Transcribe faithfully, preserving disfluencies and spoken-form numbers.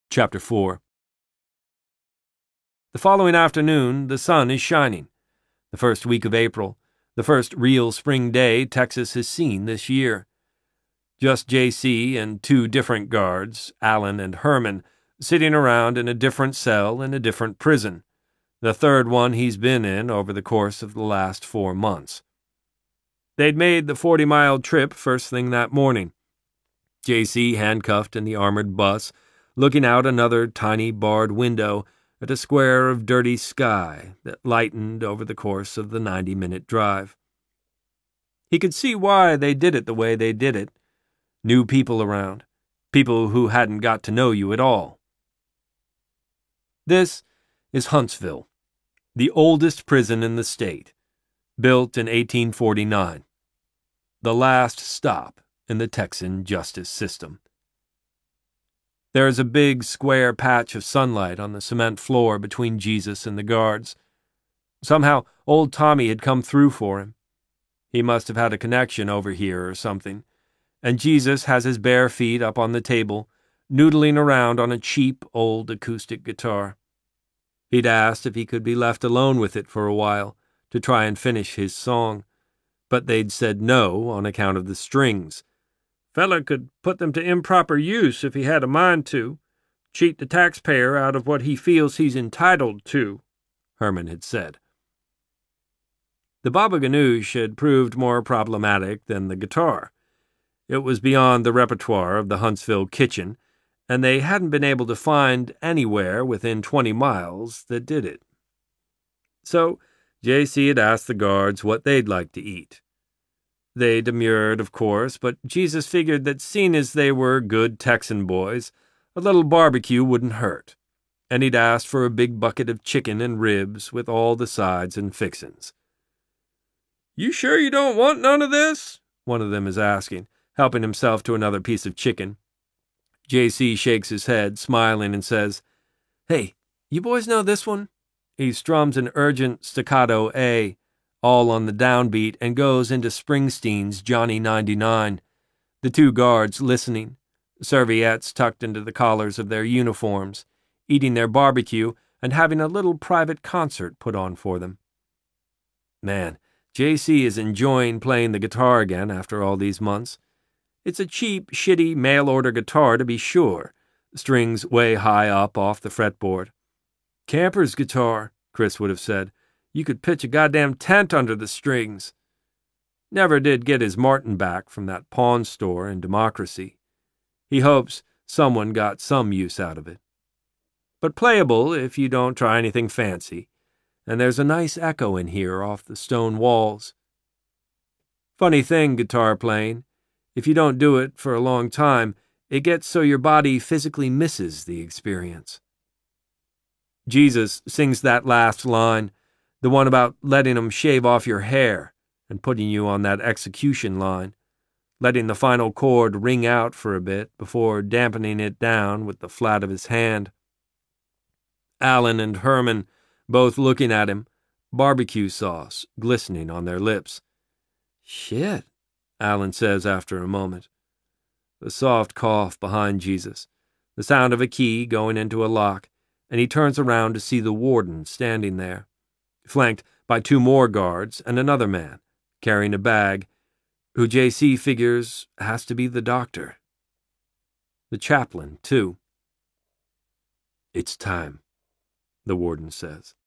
Chapter four. The following afternoon, the sun is shining. The first week of April, the first real spring day Texas has seen this year. Just J C and two different guards, Allen and Herman, sitting around in a different cell in a different prison, the third one he's been in over the course of the last four months. They'd made the forty-mile trip first thing that morning. J C handcuffed in the armored bus, looking out another tiny barred window at a square of dirty sky that lightened over the course of the ninety-minute drive. He could see why they did it the way they did it. New people around, people who hadn't got to know you at all. This is Huntsville, the oldest prison in the state, built in eighteen forty-nine, the last stop in the Texan justice system. There is a big square patch of sunlight on the cement floor between Jesus and the guards. Somehow, old Tommy had come through for him. He must have had a connection over here or something, and Jesus has his bare feet up on the table, noodling around on a cheap old acoustic guitar. He'd asked if he could be left alone with it for a while to try and finish his song, but they'd said no on account of the strings. Fella could put them to improper use if he had a mind to, cheat the taxpayer out of what he feels he's entitled to, Herman had said. The baba ganoush had proved more problematic than the guitar. It was beyond the repertoire of the Huntsville kitchen, and they hadn't been able to find anywhere within twenty miles that did it. So J C had asked the guards what they'd like to eat. They demurred, of course, but Jesus figured that seeing as they were good Texan boys, a little barbecue wouldn't hurt, and he'd asked for a big bucket of chicken and ribs with all the sides and fixins'. "You sure you don't want none of this?" one of them is asking, helping himself to another piece of chicken. J C shakes his head, smiling, and says, "Hey, you boys know this one?" He strums an urgent staccato A, all on the downbeat, and goes into Springsteen's Johnny ninety-nine, the two guards listening, serviettes tucked into the collars of their uniforms, eating their barbecue and having a little private concert put on for them. Man, J C is enjoying playing the guitar again after all these months. It's a cheap, shitty mail-order guitar to be sure, strings way high up off the fretboard. Camper's guitar, Chris would have said. You could pitch a goddamn tent under the strings. Never did get his Martin back from that pawn store in Democracy. He hopes someone got some use out of it. But playable if you don't try anything fancy, and there's a nice echo in here off the stone walls. Funny thing, guitar playing. If you don't do it for a long time, it gets so your body physically misses the experience. Jesus sings that last line, the one about letting them shave off your hair and putting you on that execution line, letting the final chord ring out for a bit before dampening it down with the flat of his hand. Allen and Herman both looking at him, barbecue sauce glistening on their lips. "Shit," Allen says after a moment. The soft cough behind Jesus, the sound of a key going into a lock, and he turns around to see the warden standing there, flanked by two more guards and another man, carrying a bag, who J C figures has to be the doctor. The chaplain, too. "It's time," the warden says.